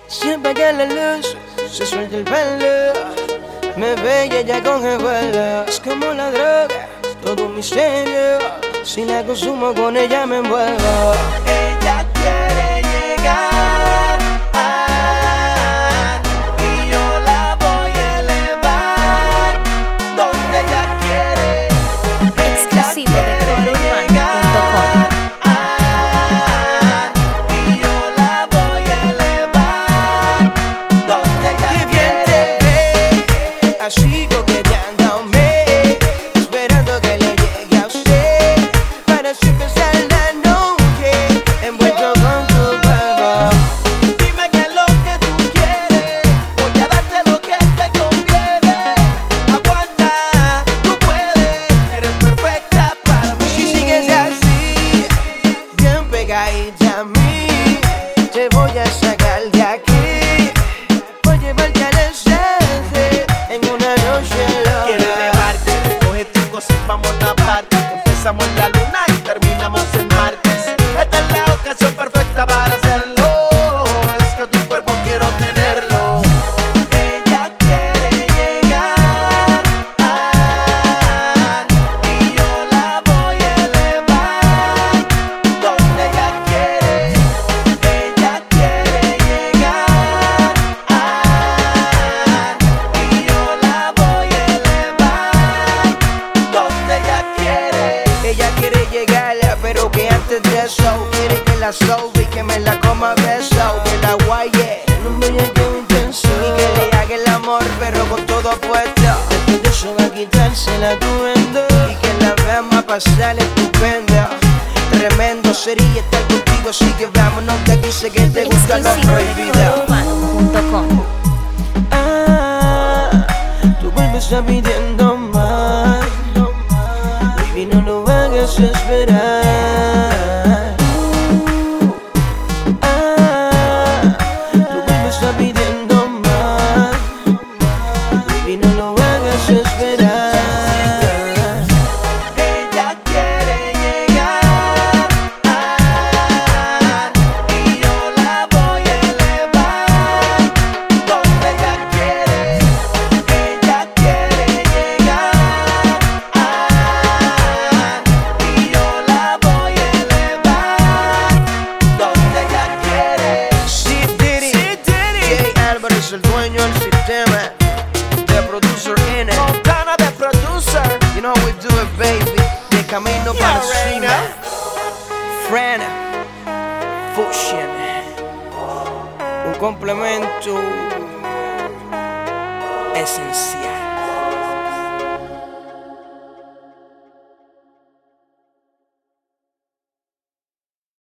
Siempre que la luz se suelta el pelo, me ve y ella coge vuelo. Es como la droga, todo un misterio. Si la consumo con ella me envuelvo. Ella quiere llegar y yo la voy a elevar donde ella quiere. Exclusivo de colorman.com. Así coqueteándome, esperando que le llegue a usted, para así empezar la noche, envuelto con tu cuerpo. Dime qué es lo que tú quieres, voy a darte lo que te conviene. Aguanta, tú puedes, eres perfecta para mí. Si sigues así, bien pegadita a mí, te voy a sacar de aquí, voy a llevarte al estrés en una noche loca. Quiero elevarte, recoge tus cosas, vamos a parte. Empezamos en la luna y terminamos en martes. Esta es la ocasión perfecta para hacerlo. Es que tu cuerpo quiero tenerlo. Ella quiere llegar y yo la voy a elevar donde ella quiere. Ella quiere llegar y yo la voy a elevar donde ella quiere. Ella quiere llegar, pero que antes de eso quiere que la sobe y que me la coma a beso, que la guaye en un bellaqueo intenso y que le haga el amor pero con todo puesto. Después de eso va a quitarse el atuendo y que la veamos a pasar estupendo. Tremendo sería estar contigo, así que vámonos de aquí, sé que te gusta lo Exclusivo de prohibido. colorman.com. Tu cuerpo está pidiendo más, baby, no lo hagas esperar. Tu cuerpo está pidiendo más, baby, no lo hagas esperar. Ella quiere llegar y yo la voy a elevar donde ella quiere. Ella quiere llegar y yo la voy a elevar donde ella quiere. Sí, Diddy, Jay Álvarez, el dueño del sistema, the producer in it, Montana, the producer. You know how we do it, baby. De camino para cima. Friend, Fusion, un complemento esencial.